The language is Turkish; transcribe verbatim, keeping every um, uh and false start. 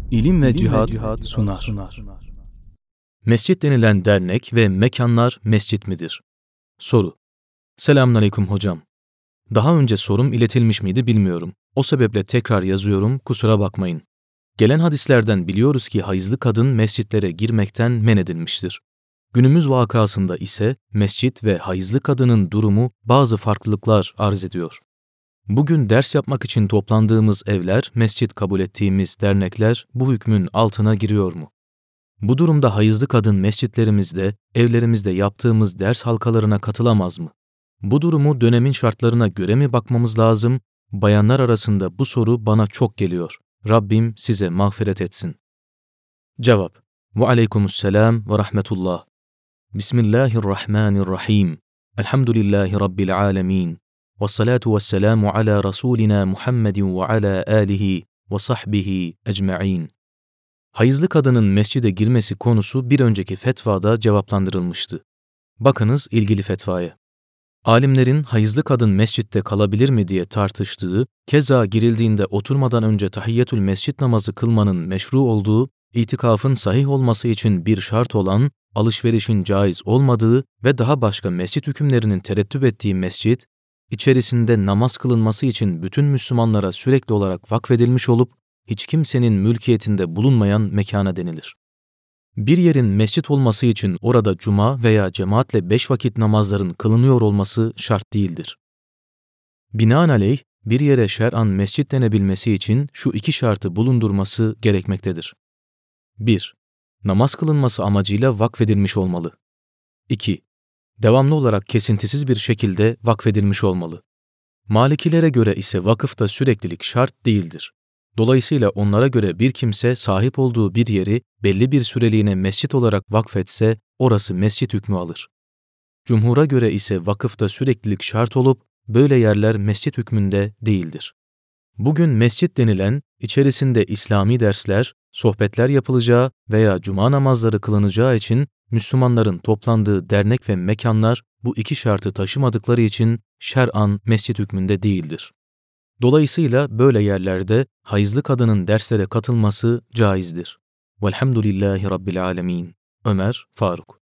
İlim ve Cihad sunar. Mescit denilen dernek ve mekanlar mescit midir? Soru. Selamünaleyküm hocam. Daha önce sorum iletilmiş miydi bilmiyorum. O sebeple tekrar yazıyorum, kusura bakmayın. Gelen hadislerden biliyoruz ki hayızlı kadın mescitlere girmekten men edilmiştir. Günümüz vakasında ise mescit ve hayızlı kadının durumu bazı farklılıklar arz ediyor. Bugün ders yapmak için toplandığımız evler, mescit kabul ettiğimiz dernekler bu hükmün altına giriyor mu? Bu durumda hayızlı kadın mescitlerimizde, evlerimizde yaptığımız ders halkalarına katılamaz mı? Bu durumu dönemin şartlarına göre mi bakmamız lazım? Bayanlar arasında bu soru bana çok geliyor. Rabbim size mağfiret etsin. Cevap. Ve aleykümüsselam ve rahmetullah. Bismillahirrahmanirrahim. Elhamdülillahi Rabbil alemin. Ve salatu ve selamu ala Rasulina Muhammedin ve ala alihi ve sahbihi ecma'in. Hayızlı kadının mescide girmesi konusu bir önceki fetvada cevaplandırılmıştı. Bakınız ilgili fetvaya. Alimlerin hayızlı kadın mescitte kalabilir mi diye tartıştığı, keza girildiğinde oturmadan önce tahiyyetül mescit namazı kılmanın meşru olduğu, itikafın sahih olması için bir şart olan, alışverişin caiz olmadığı ve daha başka mescit hükümlerinin terettüp ettiği mescit, içerisinde namaz kılınması için bütün Müslümanlara sürekli olarak vakfedilmiş olup, hiç kimsenin mülkiyetinde bulunmayan mekana denilir. Bir yerin mescit olması için orada cuma veya cemaatle beş vakit namazların kılınıyor olması şart değildir. Binaenaleyh, bir yere şer'an mescit denebilmesi için şu iki şartı bulundurması gerekmektedir. bir. Namaz kılınması amacıyla vakfedilmiş olmalı. iki. Devamlı olarak kesintisiz bir şekilde vakfedilmiş olmalı. Malikilere göre ise vakıfta süreklilik şart değildir. Dolayısıyla onlara göre bir kimse sahip olduğu bir yeri belli bir süreliğine mescit olarak vakfetse orası mescit hükmü alır. Cumhura göre ise vakıfta süreklilik şart olup böyle yerler mescit hükmünde değildir. Bugün mescit denilen içerisinde İslami dersler, sohbetler yapılacağı veya cuma namazları kılınacağı için Müslümanların toplandığı dernek ve mekanlar bu iki şartı taşımadıkları için şer'an mescit hükmünde değildir. Dolayısıyla böyle yerlerde hayızlı kadının derslere katılması caizdir. Velhamdülillahi Rabbil alemin. Ömer Faruk.